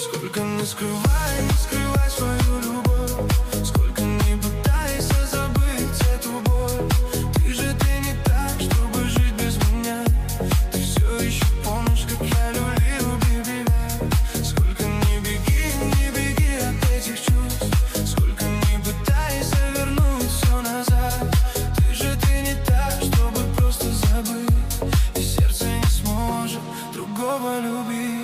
Сколько не скрывай свою любовь, сколько не пытайся забыть эту боль. Ты не так, чтобы жить без меня. Ты все еще помнишь, как я любил, baby. Сколько не беги от этих чувств, сколько не пытайся вернуть все назад. Ты не так, чтобы просто забыть, и сердце не сможет другого любить.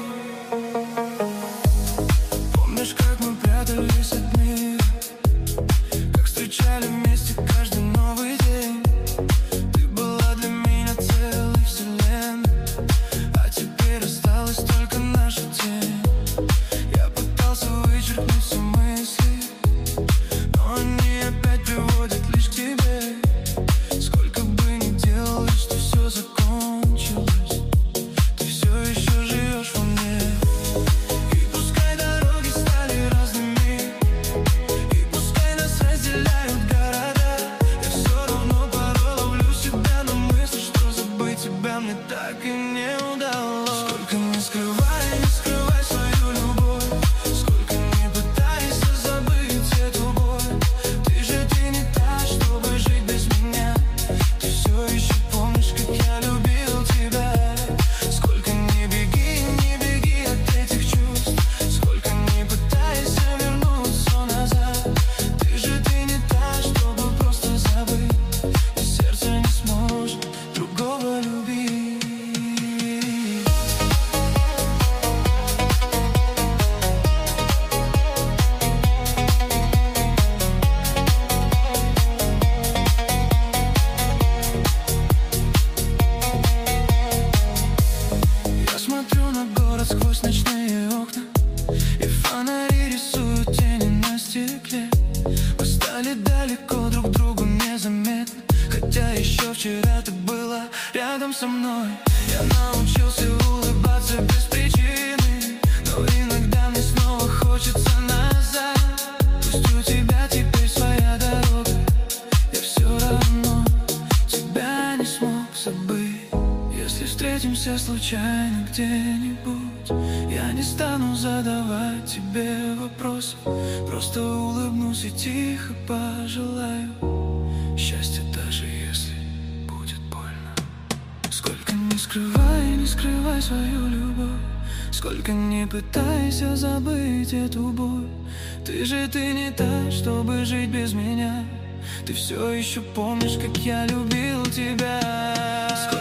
Помнишь, как мы прятались от мира, как встречали вместе каждый новый день. Ты была для меня целой вселенной, а теперь осталась только наша тень. Я пытался вычеркнуть все мысли, но они опять приводят лишь к тебе. Сколько бы ни делал, что все закончилось, ты все еще живешь во мне. И пускай дороги стали разными, и пускай нас разделяют города, я все равно порой ловлю себя на мысли, что забыть тебя мне так и не удалось. Сколько не скрывай свою любовь, сколько не пытайся забыть эту боль. Ты не та, чтобы жить без меня. Ты все еще помнишь, как я любил тебя. Сколько не беги от этих чувств, сколько не пытайся вернуть все назад. Ты не та, чтобы просто забыть, и сердце не сможет другого любить. Я смотрю на город сквозь ночные окна, и фонари рисуют тени на стекле. Мы стали далеко друг другу незаметно, хотя еще вчера ты была рядом со мной. Я научился улыбаться без причины, но иногда мне снова хочется назад. Пусть у тебя теперь своя дорога, я все равно тебя не смог забыть. Если встретимся случайно где-нибудь, я не стану задавать тебе вопросов, просто улыбнусь и тихо пожелаю счастья, даже если будет больно. Сколько не скрывай свою любовь, сколько не пытайся забыть эту боль. Ты не та, чтобы жить без меня. Ты все еще помнишь, как я любил тебя.